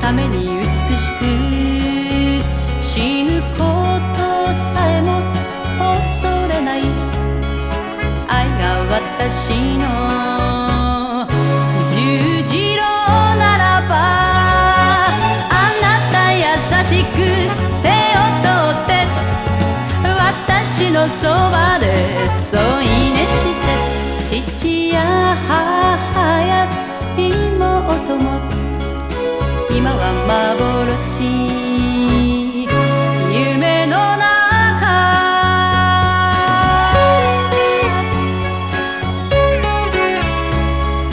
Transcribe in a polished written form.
ために美しく死ぬことさえも恐れない愛が私の十字路ならばあなた優しく手を取って私のそばで添い寝して父や母や妹も今は幻